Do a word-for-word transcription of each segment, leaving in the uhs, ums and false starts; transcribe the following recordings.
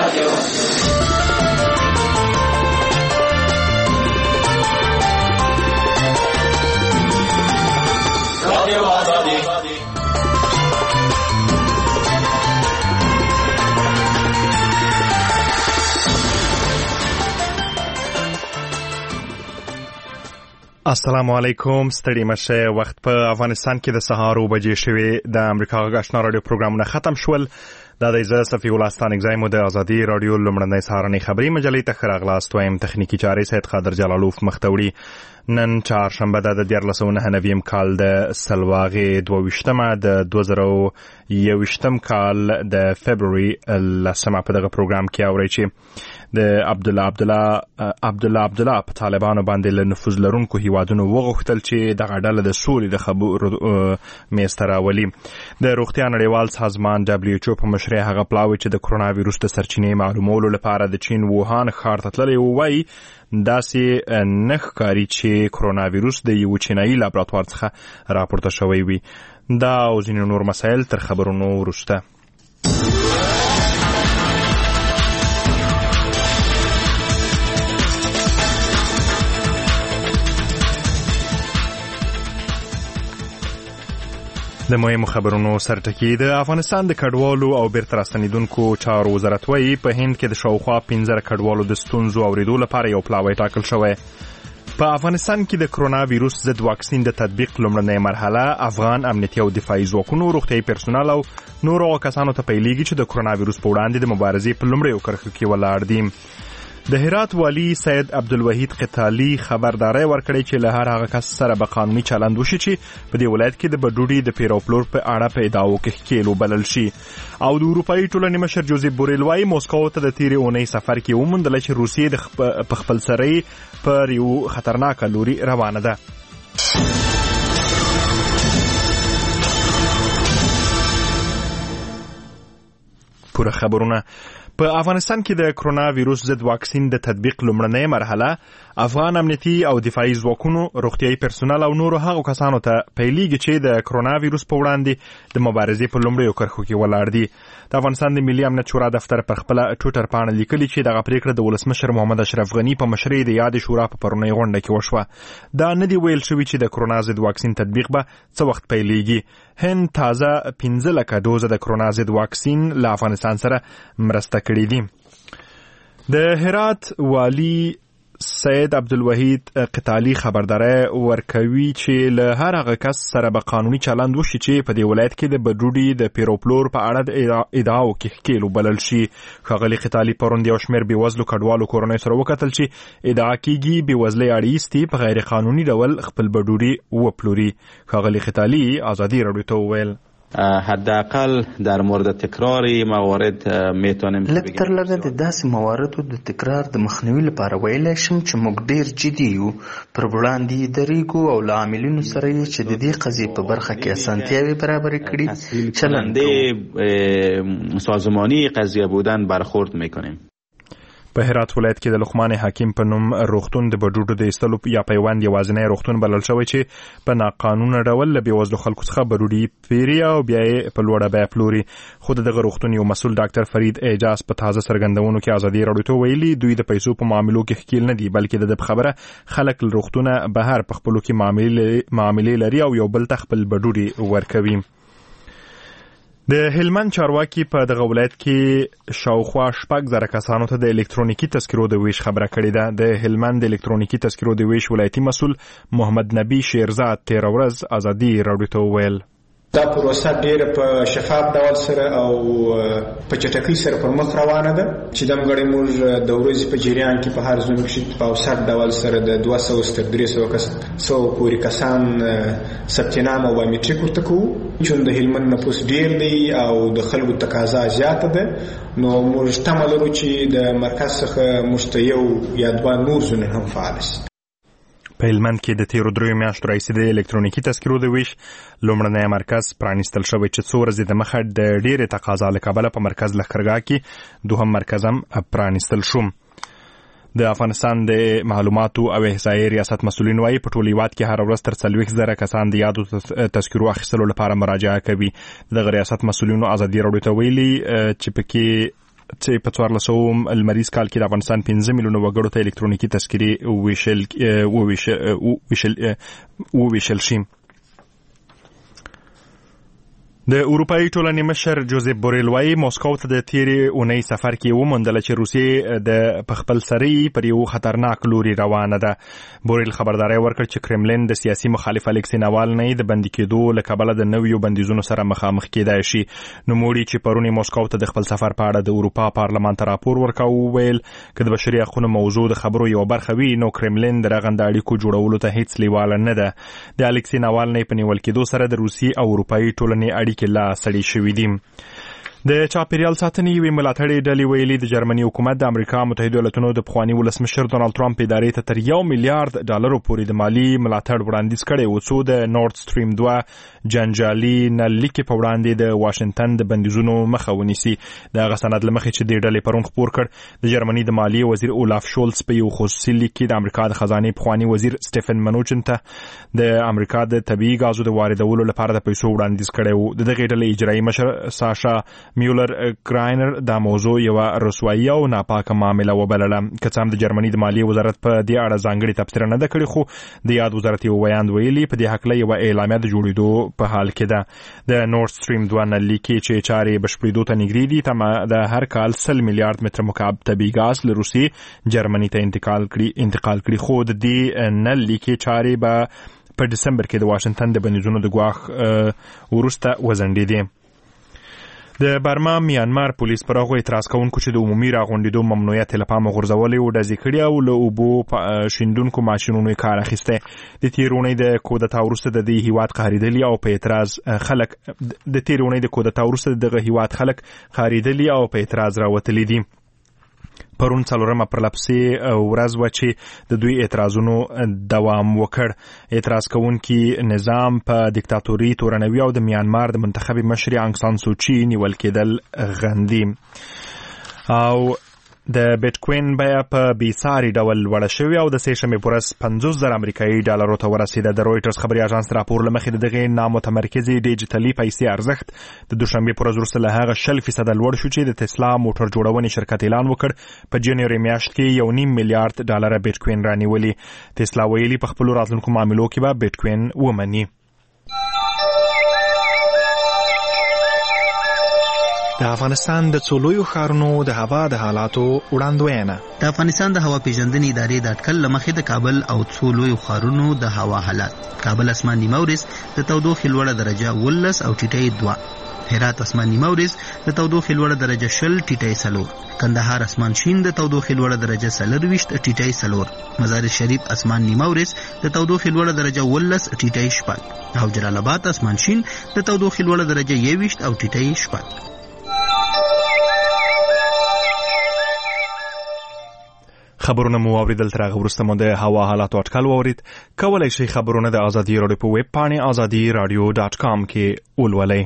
السلام علیکم. ستړي مشه. وخت په افغانستان کې د سهار او بجې شوي. د امریکا غږ آشنا رادیو پروګرامونه ختم شول. دا د زه صفی الله ستانګزای مو د ازادي رادیو لمړنۍ سهارنۍ خبري مجلې ته خراغلاست وایم. تخنیکی چارې سید قادر جلالوف مختوړي. نن چهارشنبه ده د دیارلس سوه نهه نویم کال د سلواغې دوه ویشتمه د دوه زره یو ویشتم کال د فبروري لسمه په دغه پروګرام کې اورئ چې د عبدالله عبدالله عبدالله عبدالله په طالبانو باندې له نفوذ لرونکو هیوادونو وغوښتل چې دغه ډله د سولې د خبرو میز ته راولي. د روغتیا نړیوال سازمان دبلیو ایچ او په مشرۍ هغه پلاوی چې د کرونا ویروس د سرچینې معلومولو لپاره د چین ووهان ښار ته تللی و وایي داسې نه ښکاري چې کرونا ویروس د یو چینایي لابراتوار څخه راپورته شوی وي. دا او ځینې نور مسایل تر خبرونو وروسته. د مهمو خبرونو سرټکی. د افغانستان د کډوالو او بیرته راستنیدونکو چارو وزارت وایي په هند کې د شاوخوا پنځه کډوالو د ستونزو اوریدو لپاره یو پلاوی ټاکل شوی. په افغانستان کې د کرونا ویروس ضد واکسین د تطبیق لومړنۍ مرحله افغان امنیتي او دفاعي ځواکونو، روغتیايي پرسونل او نورو کسانو ته پیلېږي چې د کرونا ویروس په وړاندې د مبارزې په لومړیو کرښو کې ولاړ دي. د هرات والی سید عبدالوحید قتالي خبرداري ورکړې چې له هر هغه کس سره به قانوني چلند وشي چې په دې ولایت کې د بډوډي د پیر او پلور په اړه په ادعاو کې ښکیل وبلل شي. او د اروپایي ټولنې مشر جوزیف بوریل وایي موسکو ته د تیرې اونۍ سفر کې وموندله چې روسیې د په خپل سرۍ پر یو خطرناکه لوري روانه ده. پوره خبرونه. په افغانستان کې د کرونا ویروس ضد واکسین د تطبیق لومړنۍ مرحله افغان امنیتي او دفاعي ځواکونو، روغتیايي پرسونل او نورو هغو کسانو ته پیلېږي چې د کرونا ویروس په وړاندې د مبارزې په لومړیو کرښو کې ولاړ دي. د افغانستان د ملي امنیت شورا دفتر پر خپله ټویټر پاڼه لیکلي چې دغه پریکړه د ولسمشر محمد اشرف غني په مشرۍ د یادې شورا په پرونۍ غونډه کې وشوه. دا نه دی ویل شوي چې د کرونا ضد واکسین تطبیق به څه وخت پیلېږي. هند تازه پنځه لکه دوزه د کرونا ضد واکسین له افغانستان سره مرسته کړې دي. د هرات والی سید عبدالوحید قتالي خبرداري ورکوي چې له هر هغه کس سره به قانوني چلند وشي چې په دې ولایت کې د بډوډي د پیروپلور په اړه د ادعاو کې ښکیل وبلل شي. ښاغلي قتالي پرون د یو شمېر بېوزلو کډوالو کورنیو سره وکتل چې ادعا کېږي بېوزلۍ اړیستي په غیر قانوني ډول خپل بډوډي وپلوري. ښاغلي قتالي ازادي راډیو ته وویل حداقل در مورد تکرار موارد میتونیم لږ تر لږه د داسې مواردو د تکرار د مخنیوي لپاره ویلی شم چې موږ ډیر جدي یو پر وړاندې درېږو او له عاملینو سره یې چې د دې قضیې په برخه کې اسانتیاوې برابرې کړي چلند سازمانی قضیه بودن برخورد میکنیم. په هرات ولایت کې د لقمان حکیم په نوم روغتون د بډوډو د ایستلو یا پیوند یوازینی روغتون بلل شوی چې په ناقانونه ډول له بېوزلو خلکو څخه بډوډي پیري او بیا یې په لوړه بیه پلوري. خو د دغه روغتون یو مسؤل ډاکټر فرید اعجاز په تازه څرګندونو کې ازادي راډیو ته ویلي دوی د پیسو په معاملو کې ښکیل نه دي بلکې د ده خبره خلک له روغتونه بهر په خپلو کې معاملې لري او یو بل ته خپل بډوډي ورکوي. د هلمند چارواکي په دغه ولایت کې شاوخوا شپږ زره کسانو ته د الکترونیکي تذکرو د ویش خبره کړې ده. د هلمند د الکترونیکي تذکرو د ویش ولایتي مسؤل محمد نبی شیرزاد تېره ورځ ازادي راډیو ته وویل دا پروسه ډېره په شفاف ډول سره او په چټکۍ سره پر مخ روانه ده چې دم غړي موږ د ورځې په جریان کې په هر زون کې په اوسط ډول سره د دوه سوه تر درې سوه کس سو پورې کسان ثبت نام او بایومټریک ورته کوو چې د هلمند نفوس ډېر دی او د خلکو تقاضا زیاته ده نو موږ تمه لرو چې د مرکز څخه موږ ته یو یا دوه نور زونې هم فعال شي. په هلمند کې د تیرو دریو میاشتو راهیسې د الکترونیکي تذکرو د ویش لومړنی مرکز پرانیستل شوی چې څو ورځې د مخه د ډېرې تقاضا له کبله په مرکز لښکرګاه کې دوهم مرکز هم پرانیستل شو. د افغانستان د معلوماتو او احصایې ریاست مسؤلین وایي په ټول هیواد کې هره ورځ تر څلوېښت زره کسان د یادو تذکرو اخیستلو لپاره مراجعه کوي. دغه ریاست مسؤلینو ازادي راډیو ته ویلي چې پکې چې په څوارلس سوه لمریز کال کې د افغانستان پنځه میلیونه وګړو ته الکترونیکي تذکرې وویشل وویشل وویشل شي. د اروپایي ټولنې مشر جوزیف بوریل وايي موسکو ته د تیرې اونۍ سفر کې وموندله چې روسیې د په خپل سري پر یو خطرناک لوري روانه ده. بوریل خبرداری ورکړ چې کرملین د سیاسي مخالف الکسی ناوالنی د بندي کېدو له کبله د نویو بندیزونو سره مخامخ کېدای شي. نوموړي چې پرونی موسکو ته د خپل سفر په اړه د اروپا پارلمان ته راپور ورکاوه وویل که د بشري حقوقو موضوع د خبرو یو برخه وي نو کرملین د رغنده اړیکو جوړولو ته هیڅ لیواله نه ده. د الکسی ناوالنی په نیول کېدو سره د روسي او اروپایي ټولنې اړیکې کې لا سړي شوي دي. د چاپیریال ساتنې یوې ملاتړې ډلې ویلي د جرمني حکومت د امریکا متحده ایالاتونو د پخواني ولسمشر ډونالد ټرمپ ادارې ته تر یو میلیارډ ډالرو پورې د مالي ملاتړ وړاندیز کړی و څو د نورد سټریم دوه جنجالي نللیکې په وړاندې د واشنګټن د بندیزونو مخه ونیسي. دغه سند له مخې چې د ډلې پرون خپور کړ د جرمني د مالیې وزیر اولاف شولز په یو خصوصي لیک کې د امریکا د خزانې پخواني وزیر سټیفن منوچن ته د امریکا د طبیعي غازو د واردولو لپاره د پیسو وړاندیز کړی و. د دغې ډلې اجرایي مشر ساشا میولر کراینر دا موضوع یو رسوایی او ناپاکه معامله وبلله. که څه هم د جرمني د مالیې وزارت په دې اړه ځانګړې تبصره نه ده کړې خو د یاد وزارت یو ویاند ویلي په دې هکله یوه اعلامیه د جوړېدو په حال کې ده. د نورد سټریم دوه نللیکې چې چارې بشپړېدو ته نږدې دي تمه د هر کال سل میلیارډ متر مکعب طبیعي ګاز له روسیې جرمني ته انتقال کړي انتقال کړي خو د دې نللیکې چارې به په دسمبر کې د واشنګټن د بندیزونو د ګواښ وروسته وځنډېدې. د برما میانمار پولیس پر هغو اعتراض کوونکو چې د عمومي راغونډېدو ممنوعیت له پامه غورځولې و ډزې کړي او له اوبو شیندونکو ماشینونو یې کار اخیستی. د تېرې اونۍ د کودتا وروسته د دې هیواد قهرېدلي او په اعتراض خلک د تېرې اونۍ د کودتا وروسته د دغه هیواد خلک قهرېدلي او په اعتراض راوتلي دي. پرون څلورمه پرلپسې ورځ وه چې د دوی اعتراضونو دوام وکړ. اعتراض کوونکي نظام په دیکتاتوري تورنوي او د میانمار د منتخبي مشرې انګ سان سوچي نیول کېدل غندي. او د بیټکوین بیه په بېساري ډول لوړه شوې او د سې شنبې په ورځ پنځوس زره امریکایي ډالرو ته ورسېده. د رویټرز خبري اژانس راپور له مخې د دغې نامتمرکزې ډیجیټلي پیسې ارزښت د دوشنبې په ورځ وروسته له هغه شل فیصده لوړ شو چې د تسلا موټر جوړونې شرکت اعلان وکړ په جنوري میاشت کې یو نیم میلیارډ ډالره بیټکوین رانیولي. تسلا ویلي په خپلو راتلونکو معاملو کې به بیټکوین ومني. د افغانستان د څو لویو ښارونو د هوا د حالاتو وړاندوینه. د افغانستان د هوا پیژندنې ادارې د اټکل له مخې د کابل او څو لویو ښارونو د هوا حالات: کابل اسمان نیمه ورځ د تودوخې لوړه درجه ولس او ټیټۍ دوه، هرات اسمان نیمه ورځ د تودوخې لوړه درجه شل ټیټۍ څلور، کندهار اسمان شین د تودوخې لوړه درجه څلرویشت ټیټۍ څلور، مزار شریف اسمان نیمه ورځ د تودوخې لوړه درجه ولس ټیټۍ شپږ او جلال آباد اسمان شین د تودوخې لوړه درجه یوویشت او ټیټۍ شپږ. خبرونه مو واوریدل. تر هغه وروسته مو د هوا حالاتو اټکل واورید. کولی شئ خبرونه د ازادي راډیو په ویب پاڼې ازادي راډیو ډاټ کام کې ولولئ.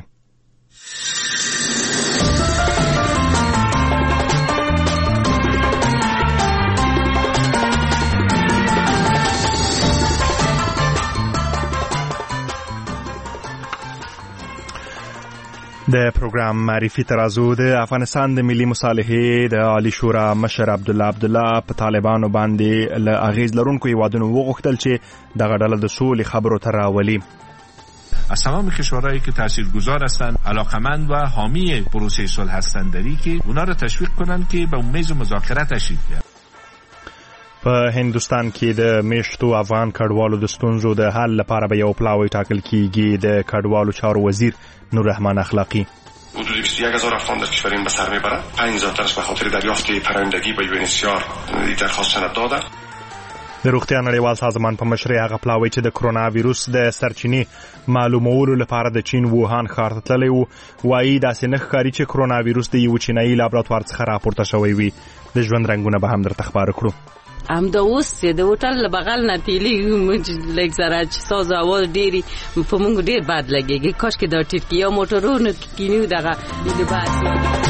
د پروګرام معرفي ترازو د افغانستان د ملي مصالحې د عالی شورا مشر عبدالله عبدالله په طالبانو باندې له اغیز لرونکو هیوادونو وغوښتل چې دغه ډله د سولې خبرو ته راولي. از تمام کشورهایی که تاثیرگذار هستند علاقمند و حامی پروسه صلح هستند داری که اونا رو تشویق کنند که به میز مذاکره تشریف بیارن. په هندوستان کې د میشتو افغان کډوالو د ستونزو د حل لپاره به یو پلاوی ټاکل کیږي. د کډوالو چارو وزیر نور رحمان اخلاقی: حدود بیست و یک هزار افغان در کشور این به سر میبرند. پنج هزار تنش به خاطر دریافت پناهندگی به یو ان ایچ سی آر درخواست سند دادند. د روغتیا نړیوال سازمان په مشرۍ هغه پلاوی چې د کرونا ویروس د سرچینې معلومولو لپاره د چین ووهان ښار ته تللی و وایي داسې نه ښکاري چې کرونا ویروس د یو چینایي لابراتوار څخه راپورته شوی وي. د ژوند رنګونه به هم درته خپاره کړو. همدا اوس د هوټل له بغل نه تیلی لږ زره چې ساز اواز ډېرې په موږ ډېر بد لګېږي. کاشکې دا ټیټ کې یا موټرونو کې کینیو دغه د بحث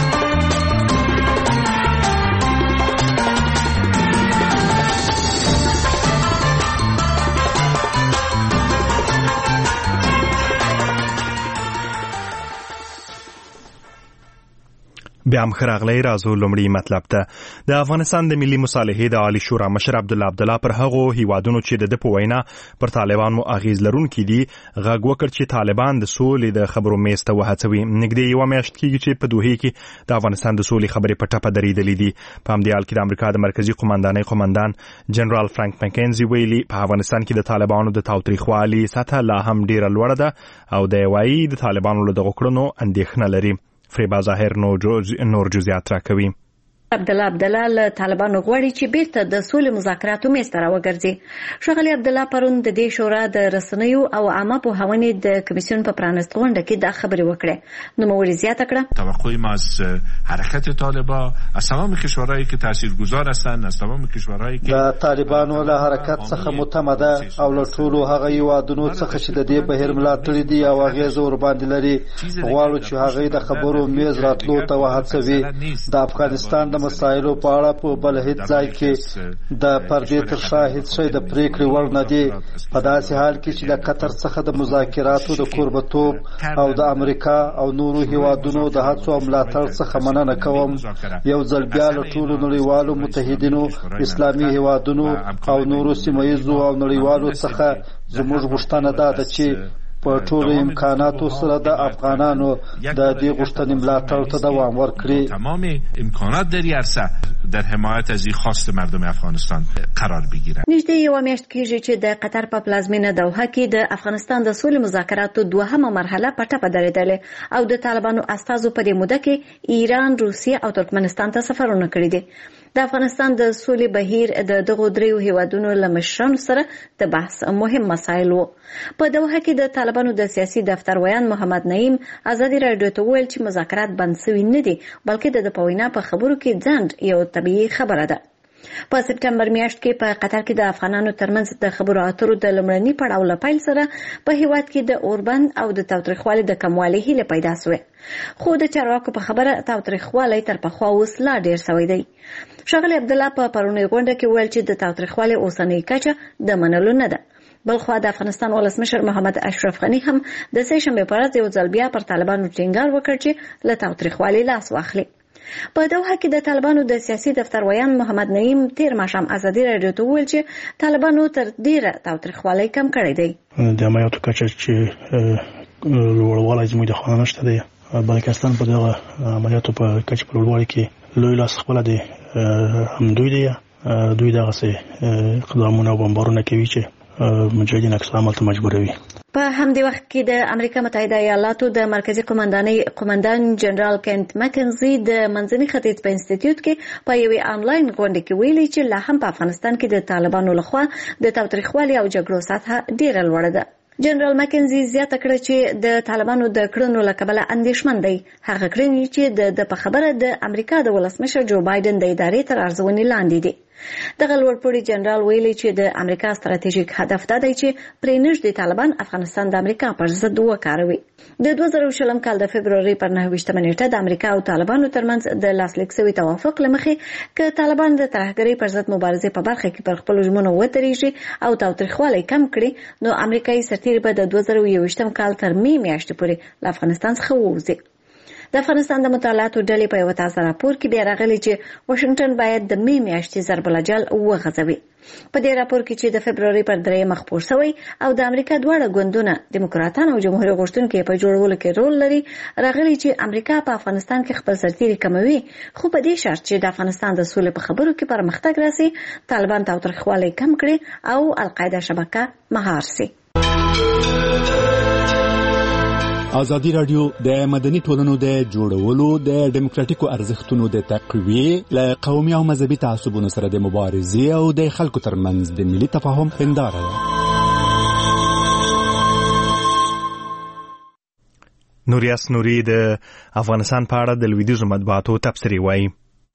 بیا هم خراغلی رازو لومړی مطلب ته د افغانستان د ملي مصالحې د عالی شورا مشر عبدالله عبدالله پر هغو هیوادونو چې د ده په وینا پر طالبانو اغیز لرونکي دي غږ وکړ چې طالبان د سولې د خبرو میز ته وهڅوي. نږدې یوه میاشت کېږي چې په دوحې کې د افغانستان د سولې خبرې په ټپه درېدلې دي. په همدې حال کې د امریکا د مرکزي قمندانۍ قمندان جنرال فرانک مکنزي ویلي په افغانستان کې د طالبانو د تاوتریخوالي سطحه لا هم ډیره لوړه ده او د وایي د طالبانو له دغو کړنو اندېښنه لري. فریبا ظاهر نور جزئیات راکوي. عبدالله عبدالله له طالبانو غواړي چې بیرته د سولې مذاکراتو میز ته راوګرځي. ښاغلي عبدالله پرون د دې شورا د رسنیو او عامه پوهاونې د کمیسیون په پرانست غونډه کې دا خبرې وکړې. نوموړي زیاته کړه توقع ما از حرکت طالبان از تمام کشورهایی که تاثیرگذار هستند از تمام کشورهایی که د طالبانو له حرکت څخه متمده او له ټولو هغه هیوادونو څخه چې د دې بهیر ملاتړي دي او اغیز ور باندې لري غواړو چې هغه د خبرو میز راتلو ته وهڅوي. د افغانستان د مسایلو په اړه په بل هیڅ ځای کې د پردې تر شا هیڅ شی د پریکړې وړ نه دی. په داسې حال کې چې د قطر څخه د مذاکراتو د کوربتوب او د امریکا او نورو هیوادونو د هڅو او ملاتړ څخه مننه کوم. یو ځل بیا له ټولو نړیوالو متحدینو اسلامي هیوادونو او نورو سیمه ییزو او نړیوالو څخه زموږ غوښتنه ده چې په ټولو امکاناتو سره د افغانانو د دې غوښتنې ملاتړ ته دوام ورکړي. تمام امکانات در این عرصه در حمایت از این خواست مردم افغانستان قرار بگیرند. نږدې یوه میاشت کېږي چې د قطر په پلازمینه دوحه کې د افغانستان د سولې مذاکراتو دوهمه مرحله په ټپه درېدلې او د طالبانو استازو په دې موده کې ایران، روسیه او ترکمنستان ته سفرونه کړي دي. د افغانستان د سولې بهیر د دغو دریو هیوادونو له مشرانو سره د بحث مهم مسایل وو. په دوحه کې د طالبانو د سیاسي دفتر ویان محمد نعیم ازادي راډیو ته وویل چې مذاکرات بند سوي نه دي بلکې د ده په وینا په خبرو کې ځنډ یو طبیعي خبره ده. په سپټمبر میاشت کې په قطر کې د افغانانو ترمنځ د خبرو اترو د لومړني پړاو له پیل سره په هیواد کې د اوربند او د تاوتریخوالي د کموالي هیله پیدا شوه. خو د چارواکو په خبره تاوتریخوالی تر پخوا اوس لا ډیر شوی دی. ښاغلي عبدالله په پرونۍ غونډه کې ویل چې د تاوتریخوالي اوسنۍ کچه د منلو نه ده. بلخوا د افغانستان ولسمشر محمد اشرف غني هم د سه شنبې په ورځ یو ځل بیا پر طالبانو ټینګار وکړ چې له تاوتریخوالي لاس واخلي. په دوحه کې د طالبانو د سیاسي دفتر ویان محمد نعیم تیر ماښام ازادي راډیو ته وویل چې طالبانو تر ډیره تاوتریخوالی کم کړی دی. د عملیاتو کچه چې لوړوالی زموږ د خوا نشته دی. بلکستان په دغه عملیاتو په کچه په لوړوالي کې لوی لاس خپله دی هم دوی دی دوی دغسې اقدامونه او بمبارونه کوي چې مجاهدین عکس العمل ته مجبوروي. په همدې وخت کې د امریکا متحده ایالاتو د مرکزي قمندانۍ قمندان جنرال کینت مکنزي د منځني ختیځ په انسټیټیوټ کې په یوې آنلاین غونډه کې ویلي چې لا هم په افغانستان کې د طالبانو لخوا د تاوتریخوالي او جګړو سطحه ډیره لوړه ده. جنرال مکنزي زیاته کړه چې د طالبانو د کړنو له کبله اندېښمن دی. هغه کړنې چې د په خبره د امریکا د ولسمشر جو بایدن د ادارې تر ارزونې لاندې دي. دغه لوړپوړي جنرال ویلي چې د امریکا ستراتیژیک هدف دا دی چې پرې نږدې طالبان افغانستان د امریکا پر ضد وکاروي. د دوه زره شلم کال د فبروري پر نهه ویشتمه نیټه د امریکا او طالبانو ترمنځ د لاسلیک شوي توافق له مخې که طالبان د ترهګرۍ پر ضد مبارزې په برخه کې پر خپلو ژمنو ودرېږي او تاوتریخوالی کم کړي نو امریکایي سرتیري به د دوه زره یوویشتم کال تر مې میاشتې پورې له افغانستان څخه ووځي. د افغانستان د مطالعاتو ډلې په یو تازه راپور کې بیا راغلي چې واشنگټن باید د مې میاشتې ضرب الجل وغځوي. په دې راپور کې چې د فبروري پر درېیمه خپور شوی او د امریکا دواړه ګوندونه دیموکراتان او جمهوریت غوښتونکي په جوړولو کې رول لري راغلي چې امریکا په افغانستان کې خپل سرتیري کموي خو په دې شرط چې د افغانستان د سولې په خبرو کې پرمختګ راسي، طالبان تاوتریخوالی کم کړي او القاعده شبکه مهار سي. ازادي رادیو د مدني ټولنو د جوړولو د ډیموکراتیکو ارزښتونو د تقویې له قومي او مذهبي تعصبونو سره د مبارزې او د خلکو ترمنځ د ملي تفاهم هنداره ده. نوریاس نوري د افغانستان په اړه د لویدیځو مطبوعاتو تبصرې وایي.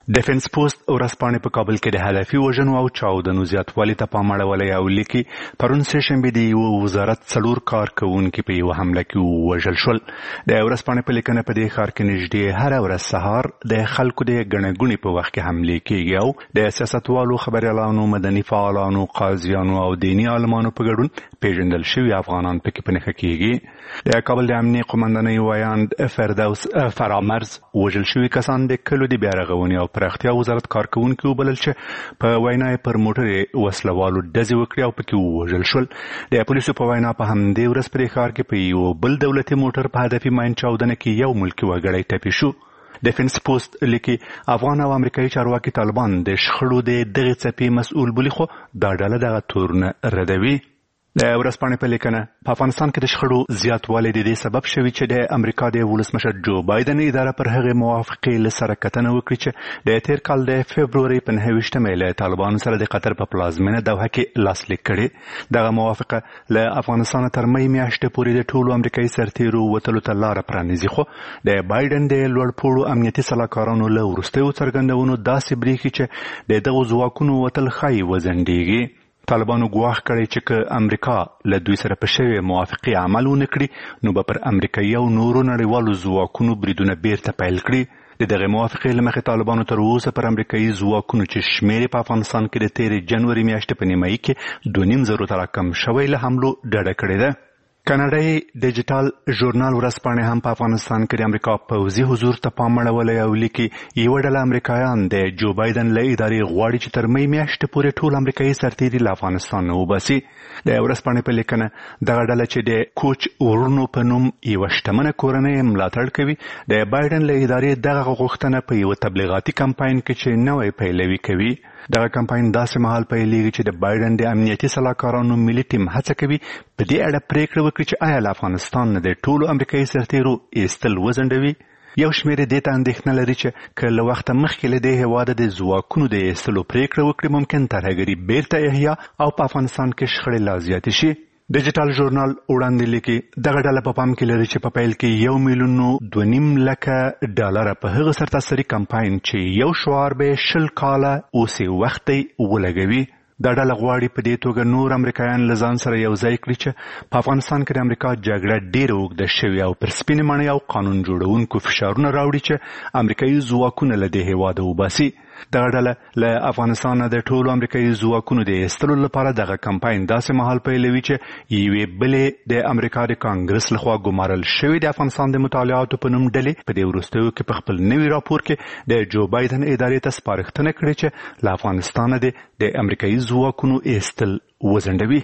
ډیفنس پوسټ ورځپاڼې په کابل کې د هدفي وژنو او چاودنو زیاتوالي ته پام اړولی او لیکي پرون سهشنبې د یوه وزارت څلور کارکوونکي په یوه حمله کې ووژل شول. د ورځپاڼې په لیکنه په دې ښار کې نږدې هره ورځ سهار د خلکو د ګڼه ګوڼې په وخت کې حملې کېږي او د سیاستوالو، خبریالانو، مدني فعالانو، قاضیانو او دیني عالمانو په ګډون پیژندل شوي افغانان پکې په نښه کېږي. د کابل د امنیې قومندانۍ وایاند فردوس فرامرز وژل شوي کسان د کلو د بیارغونې او پراختیا وزارت کارکوونکي وبلل چې په وینا یې پر موټر وسلوالو ډزې وکړې او پکې ووژل شول. د پولیسو په وینا په همدې ورځ په دې ښار کې په یو بل دولتي موټر په هدفي ماین چاودنه کې یو ملکي وګړی ټپي شو. ډیفنس پوسټ لیکي افغان او امریکایي چارواکي طالبان د شخړو د دغې څپې مسؤل بولي، خو دا ډله دغه تورونه ردوي. د ورځپاڼې په لیکنه په افغانستان کې د شخړو زیاتوالی د دې سبب شوي چې د امریکا د ولسمشر جو بایدن اداره پر هغې موافقې له سره کتنه وکړي چې د تېر کال د فبرورۍ په نهه ویشتمه له طالبانو سره د قطر په پلازمینه دوحه کې لاسلیک کړې. دغه موافقه له افغانستانه تر مۍ میاشتې پورې د ټولو امریکایي سرتیرو وتلو ته لاره پرانیزي، خو د بایدن د لوړپوړو امنیتي سلاکارانو له وروستیو څرګندونو داسې برېښي چې د دغو ځواکونو وتل ښایي وځنډېږي. طالبانو ګواښ کړی چې که امریکا له دوی سره په شوې موافقې عمل ونه کړي نو به پر امریکایي او نورو نړیوالو ځواکونو بریدونه بیرته پیل کړي. د دغې موافقې له مخې طالبانو تر اوسه پر امریکایي ځواکونو چې شمېر په افغانستان کې د تېرې جنوري میاشتې په نیمایي کې دوه نیم زرو ته راکم شوی له حملو ډډه کړې ده. کاناډایي ډیجیټل ژورنال ورځپاڼې هم په افغانستان کې د امریکا پوځي حضور ته پام اړولی او لیکي یوه ډله امریکایان د جو بایدن له ادارې غواړي چې تر مۍ میاشتې پورې ټول امریکایي سرتیري له افغانستان نه وباسي. د ورځپاڼې په لیکنه دغه ډله چې د کوچ ورونو په نوم یوه شتمنه کورنۍ ملاتړ کوي د بایدن له ادارې دغه غوښتنه په یوه تبلیغاتي کمپاین کې چې نوی پیلوي کوي. دغه کمپاین داسې مهال پیلېږي چې د بایدن د امنیتي سلاکارانو ملي ټیم هڅه کوي په دې اړه پریکړه وکړي چې آیا له افغانستان نه د ټولو امریکایي سرتیرو ایستل وځنډوي. یو شمېر دې ته اندېښنه لري چې که له وخته مخکې له دې هېواده د ځواکونو د ایستلو پریکړه وکړي ممکن ترهګري بیرته احیا او په افغانستان کې شخړې لا زیاتې شي. ډیجیټل ژورنال وړاندې لیکي دغه ډله په پام کې لري چې په پیل کې یو میلیون دوه نیم لکه ډالره په هغه سرتاسري کمپاین چې یو شعار به شل کاله اوسې وخت دی ولګوي. دا ډله غواړي په دې توګه نور امریکایان له ځان سره یو ځای کړي چې په افغانستان کې د امریکا جګړه ډېره اوږده شوې او پر سپینې ماڼۍ او قانون جوړونکو فشارونه راوړي چې امریکایي ځواکونه له دې هېواده وباسي. دغه ډله له افغانستان د ټولو امریکایي ځواکونو د ایستلو لپاره دغه کمپاین داسې مهال پیلوي چې یوې بلې د امریکا د کانګرس لخوا ګمارل شوې د افغانستان د مطالعاتو په نوم ډلې په دې وروستیو کې په خپل نوي راپور کې د جو بایدن ادارې ته سپارښتنه کړې چې له افغانستانه د امریکایي ځواکونو ایستل وځنډوي.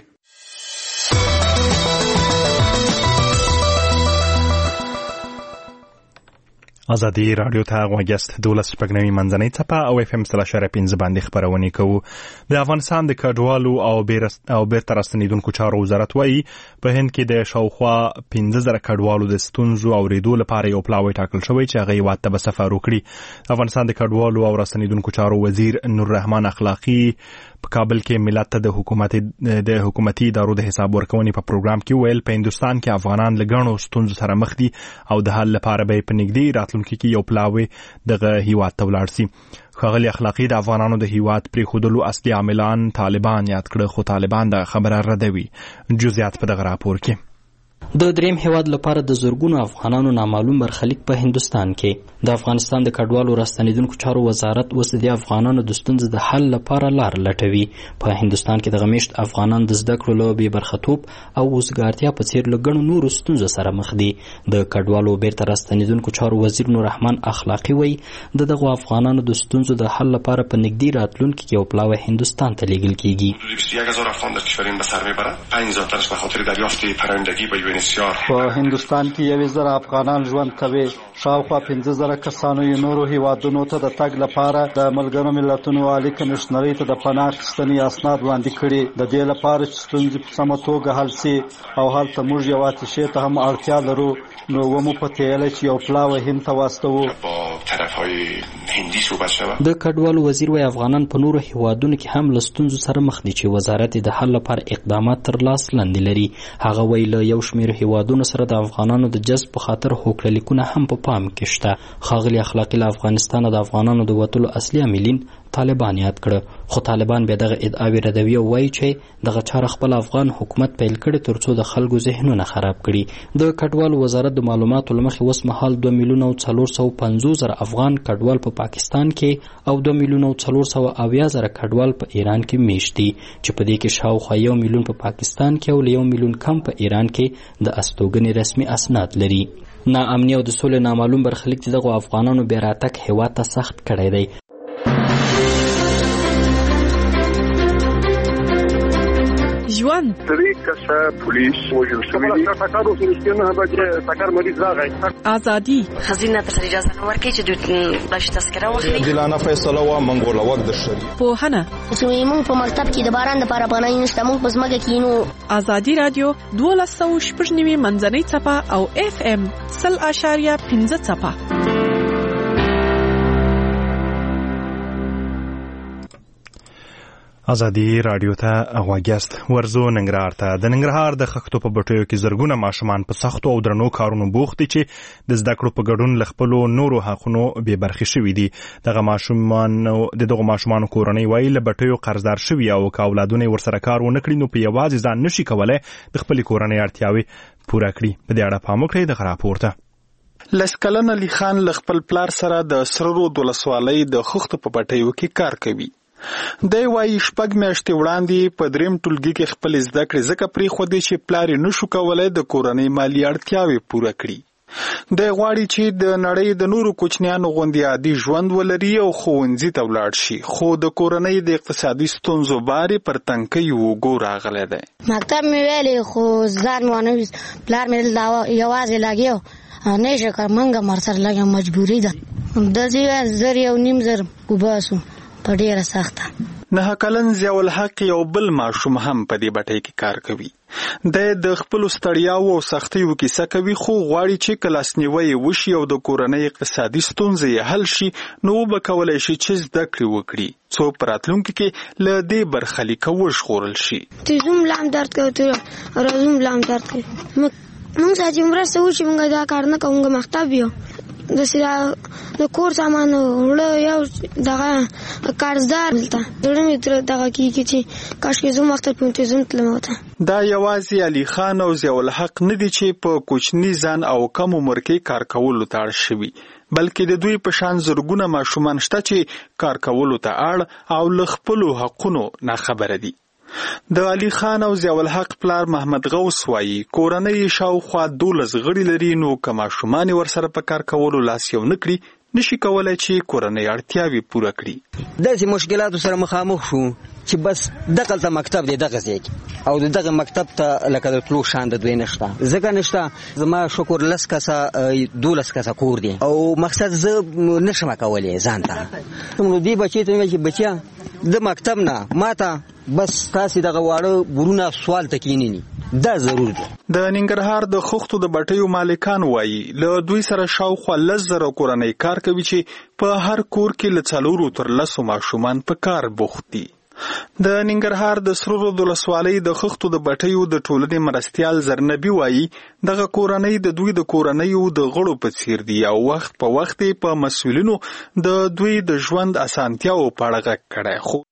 ازادي رادیو ته غوږ یاست. دولس شپږ نوي منځنۍ څپه او اف ام سل اشاره پنځه باندې خپرونې کوو. د افغانستان د کډوالو او او بیرته راستنېدونکو چارو وزارت وایي په هند کې د شاوخوا پنځه زره کډوالو د ستونزو اورېدو لپاره یو پلاوی ټاکل شوی چې هغه هېواد ته به سفر وکړي. افغانستان د کډوالو او راستنېدونکو چارو وزیر نور رحمان اخلاقي په کابل کې ملت ته د حکومتي د حکومتي ادارو د حساب ورکونې په پروګرام کې ویل په هندستان کې افغانان له ګڼو ستونزو سره مخ دي او د حل لپاره به په نږدې راتلونکي کې یو پلاوی دغه هیواد ته ولاړ شي. ښاغلي اخلاقي د افغانانو د هیواد پرېښودلو اصلي عاملان طالبان یاد کړه، خو طالبان د خبره ردوي. جزئیات په دغه راپور کې. د دریم هیواد لپاره د زرګونو افغانانو نامعلوم برخلیک په هندستان کې د افغانستان د کډوالو راستنېدونکو چارو وزارت اوس د افغانانو د ستونزو د حل لپاره لار لټوي. په هندستان کې دغه میشت افغانان د زده کړو له بې برخطوب او وزګارتیا په څیر له ګڼو نورو ستونزو سره مخ دي. د کډوالو بیرته راستنېدونکو چارو وزیر نور رحمان اخلاقي وایي د دغو افغانانو د ستونزو د حل لپاره په نږدې راتلونکي کې یو پلاوی هندستان ته لیږل کېږي. په هندستان کې یوې زره افغانان ژوند کوي. شاوخوا پنځه زره کسانو یې نورو هیوادونو ته د تګ لپاره د ملګرو ملتونو عالي کمیشنرۍ ته د پناه اخیستنې اسناد وړاندې کړي د دې لپاره چې ستونزې په سمه توګه حل سي او هلته موږ یو اتشې ته هم اړتیا لرو. نو ومو پتیله چې یو پلاوی هند ته واستوو. با طرفهای هندي صحبت شوه. د کډوالو وزیر وای افغانان په نورو هیوادونو کې هم له ستونزو سره مخ دي چې وزارت د حل لپاره اقدامات تر لاس لاندې لري. هغه وی له یو شمېر هیوادونو سره د افغانانو د جذب په خاطر هوکړه لیکونه هم په پام کې شته. ښاغلي اخلاقي له افغانستان د افغانانو د وتلو اصلي عاملین طالبان یاد کړه، خو طالبان بیا دغه ادعاوې ردوي او وایي چې دغه چاره خپل افغان حکومت پیل کړي ترڅو د خلکو ذهنونه خراب کړي. د کډوالو وزارت د معلوماتو له مخې اوس مهال دوه میلیونه او څلور سوه پنځوس زره افغان کډوال په پاکستان کې او دوه میلیونه او څلور سوه اویا زره کډوال په ایران کې میشت دي چې په دې کې شاوخوا یو میلیون په پاکستان کې او له یو میلیون کم په ایران کې د استوګنې رسمي اسناد لري. ناامني او د سولې نامعلوم برخلیک د دغو افغانانو بیا راتګ هېواد ته سخت کړی دی. ژوند درې کسه پولیس وژل شوي دي. ټکر وسو نه به چې ټکر مریض راغی. ازادي خزینه ته اجازه نه ورکړي چې دوی باش تذکره واخلي. عادلانه فیصله وا منګول وخت د شری. پوهنه زموږ په مکتب کې د باران لپاره پناه نشته، موږ په ځمکه کې نو. ازادي رادیو دوه سوه شپږ نوي منځنۍ څپه او اف ام سل اشاریه پنځه څپه. ازادي رادیو ته غواګست ورزو ننګرهار ته. د ننګرهار د خښتو په بټیو کې زرګونه ماشومان په سختو او درنو کارونو بوخت دي چې د زده کړو په ګډون له خپلو نورو حقونو بې برخې شوي دي. دغه ماشومان د دغو ماشومانو کورنۍ وایي له بټیو قرضدار شوي او که اولادونه یې ورسره کار ونه کړي نو په یوازې ځان نشي کولی د خپلې کورنۍ اړتیاوې پوره کړي. په دې اړه پام وکړئ دغه راپورته. لس کلن علي خان له خپل پلار سره د سره رود ولسوالۍ د خښتو په بټیو کې کار کوي. دی وایي شپږ میاشتې وړاندې په دریم ټولګي کې خپل زده کړې ځکه پرېښودې چې پلار یې نشو کولی د کورنۍ مالي اړتیاوې پوره کړي. دی غواړي چې د نړۍ د نورو کوچنیانو غوندې عادي ژوند ولري او ښوونځي ته ولاړ شي، خو د کورنۍ د اقتصادي ستونزو بار یې پر تنکۍ اوږو راغلی دی. مکتب مې ویلې خو ځان مې ونه ویست، پلار مې یوازې لګیا نه شي کار، منګه مرسره لګیا مجبوري ده. داسې زر یو نیم زر وباسو په ډیره سخته. نه کلن ضیاء الحق یو بل ماشوم هم په دې بټۍ کې کار کوي. دی د خپلو ستړیاو او سختیو کیسه کوي، خو غواړي چې که لاسنیوی وشي او د کورنۍ اقتصادي ستونزې یې حل شي نو وبه کولی شي چې زده کړې وکړي څو په راتلونکي کې له دې برخلیکه وژغورل شي. تیزوم لام درد کوي، رازوم لام درد کوي. موږ چې مرسته وشي موږ دا کار نه کوو، موږ مکتب یو د سره د کور سامان وړه یو دغه قرضدار دلته زړه مې تر دغه کېږي چې کاشکې زه مکتب پوهنتون تلم وته. دا یوازې علي خان او ضیاء الحق نه دي چې په کوچني ځان او کم عمر کې کار کولو ته اړ شوي، بلکې د دوی په شان زرګونه ماشومان شته چې کار کولو ته اړ او له خپلو حقونو ناخبره دي. د علي خان او ضیاء الحق پلار محمد غوث وایي کورنۍ شاوخوا دولس غړي لري، نو که ماشومان ورسره په کار کولو لاس یو نه کړي نشي کولی چې کورنۍ اړتیاوې پوره کړي. داسې مشکلاتو سره مخامخ شو چې بس دغلته مکتب دی دغه ځای کې او د دغه مکتب ته لکه د تلو شان د دوی نشته، ځکه نشته زما شکر لس کسه دولس کسه کور دی او مقصد زه نشم کولی ځان ته. نو دې بچی ته چې بچیا د مکتب نه ماته بس تاسې دغه واړه برونه سوال ته کینینی دا ضرور دی. د ننګرهار د خښتو د بټیو مالکان وایي له دوی سره شاوخوا لس زره کورنۍ کار کوي چې په هر کور کې له څلورو تر لسو ماشومان په کار بوخت دي. د ننګرهار د سره رود ولسوالۍ د خښتو د بټیو د ټولنې مرستیال زرنبي وایي دغه کورنۍ د دوی د کورنیو د غړو په څیر دي او وخت په وخت په مسؤلینو د دوی د ژوند اسانتیاو په اړه غږ کړی. خو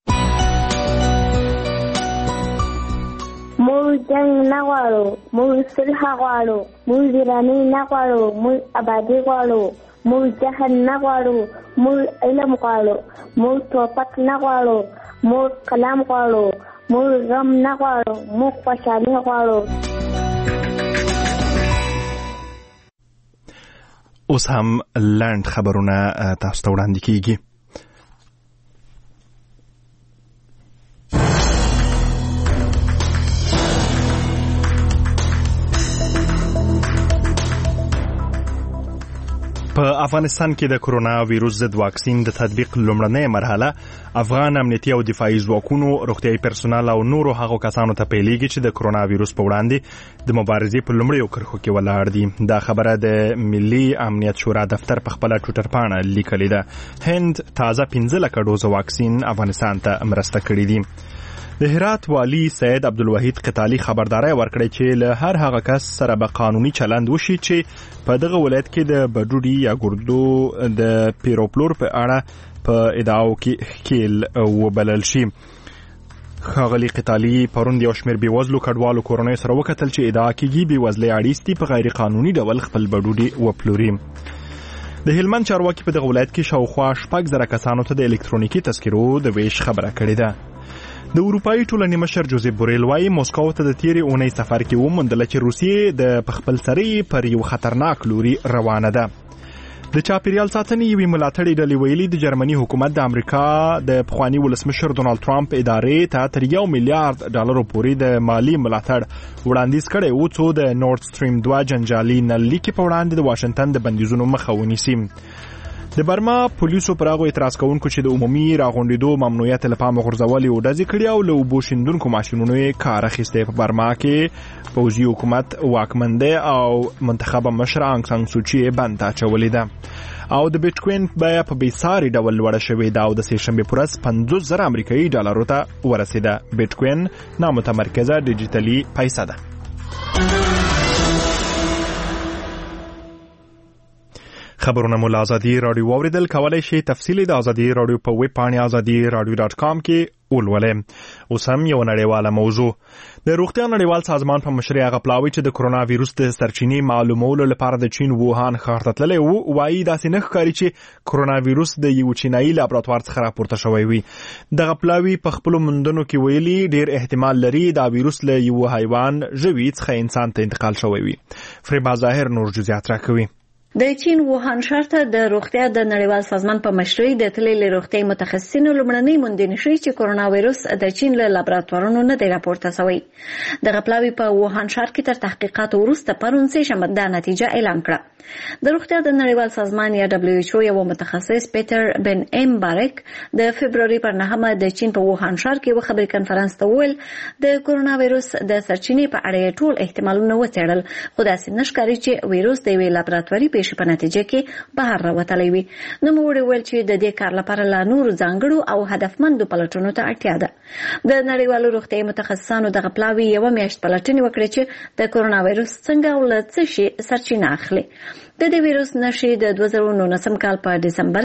موږ جنگ نه غواړو، موږ صلح غواړو، موږ ویرانۍ نه غواړو، موږ آبادي غواړو، موږ جهل نه غواړو، موږ علم غواړو، موږ توپک نه غواړو، موږ قلم غواړو، موږ غم نه غواړو، موږ خوشحالي غواړو. اوس هم لنډ خبرونه تاسو ته وړاندې کیږي. په افغانستان کې د کرونا ویروس ضد واکسین د تطبیق لومړنۍ مرحله افغان امنیتي او دفاعي ځواکونو، روغتیايي پرسونل او نورو هغو کسانو ته پیلېږي چې د کرونا ویروس په وړاندې د مبارزې په لومړیو کرښو کې ولاړ دي. دا خبره د ملي امنیت شورا دفتر په خپله ټویټر پاڼه لیکلې ده. هند تازه پنځه لکه ډوزه واکسین افغانستان ته مرسته کړي دي. د هرات والی سید عبدالوحید قتالي خبرداري ورکړې چې له هر هغه کس سره به قانوني چلند وشي چې په دغه ولایت کې د بډوډي یا ګردو د پیروپلور په اړه په ادعاو کې ښکیل وبلل شي. ښاغلي قتالي پرون د یو شمېر بېوزلو کډوالو کورنیو سره وکتل چې ادعا کېږي بېوزلۍ اړیستي په غیر قانوني ډول خپل بډوډي وپلوري. د هلمند چارواکي په دغه ولایت کې شاوخوا شپږ زره کسانو ته د الکترونیکي تذکرو د ویش خبره کړې ده. د اروپایي ټولنې مشر جوزیف بوریل وايي موسکو ته د تیرې اونۍ سفر کې وموندله چې روسیې د خپلسرۍ پر یو خطرناک لوري روانه ده. د چاپیریال ساتنې یوې ملاتړې ډلې ویلي د جرمني حکومت د امریکا د پخواني ولسمشر ډونالد ټرمپ ادارې ته تر یو میلیارډ ډالرو پورې د مالي ملاتړ وړاندیز کړی و څو د نورد سټریم دوه جنجالي نل لیکې په وړاندې د واشنګټن د بندیزونو مخه ونیسي. د برما پولیسو پر هغو اعتراض کوونکو چې د عمومي راغونډېدو ممنوعیت له پامه غورځول یې ډزې کړي او له اوبو شیندونکو ماشینونو یې کار اخیستی. په برما کې پوځي حکومت واکمن دی او منتخبه مشره انګ سان سوچي یې بند اچولې ده او د بیټکوین بیه په بېساري ډول لوړه شوې ده او د سهشنبې په ورځ پنځوس زره امریکایي ډالرو ته ورسېده. بیټکوین نامتمرکزه ډیجیټلي پیسه ده. خبرونه مو له ازادي راډیو واوریدل. کولی شئ تفصیلي د ازادي راډیو په ویب پاڼې ازادي راډیو ډاټ کام کې ولولئ. اوس هم یو نړیواله موضوع. د روغتیا نړیوال سازمان په مشرۍ هغه پلاوی چې د کرونا ویروس د سرچینې معلومولو لپاره د چین ووهان ښار ته تللی و وایي داسې نه ښکاري چې کرونا ویروس د یو چینایي لابراتوار څخه راپورته شوی وي. دغه پلاوی په خپلو موندنو کې ویلي ډېر احتمال لري دا ویروس له یو حیوان ژوي څخه انسان ته انتقال شوی وي. فریبا ظاهر نور جزئیات راکوي. د چین ووهان ښار ته د روغتیا د نړیوال سازمان په مشرۍ د تللي روغتیايي متخصصینو لومړنۍ موندنې ښیي چې کرونا ویروس د چین له لابراتوارونو نه دی راپورته شوی. دغه پلاوی په ووهان ښار کې تر تحقیقاتو وروسته پرون سهشنبه دا نتیجه اعلان کړه. د روغتیا د نړیوال سازمان یا دبليو ایچ او یو متخصص پیټر بن ام بارک د فبرवरी پر نهمه د چین په ووهان ښار کې یو خبري کنفرانس ته وویل د کرونا ویروس د سرچینې په اړه ټول احتمالونه وڅېړل خو داسې نه ښکاري چې ویروس د یوې لابراتواري پیښې په نتیجه کې بهر راوتلی وي. نو موږ ویل چې د دې کار لپاره لا نور ځانګړو او هدفمندو پلټنو ته اړتیا ده. د نړیوالو روغتیايي متخصصانو دغه پلاوی یو میاشت پلټنې وکړې چې د کرونا ویروس څنګه او له څه شي سرچینه اخلي. د دې ویروس نښې د دوه زره نولسم کال په دسمبر